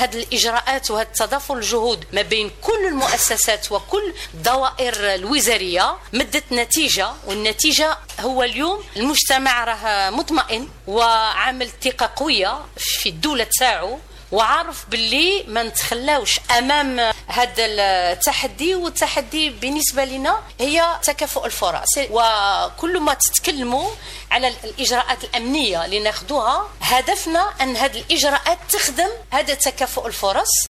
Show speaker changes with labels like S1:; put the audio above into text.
S1: هذه الإجراءات وهذا تضافر الجهود ما بين كل المؤسسات وكل الدوائر الوزارية مدت نتيجة، والنتيجة هو اليوم المجتمع راه مطمئن وعامل ثقة قوية في الدولة تاعو، وعارف باللي ما نتخلاوش امام هذا التحدي. والتحدي بالنسبه لنا هي تكافؤ الفرص، وكل ما تتكلموا على الاجراءات الامنيه اللي ناخذوها هدفنا ان هذه الاجراءات تخدم هذا تكافؤ الفرص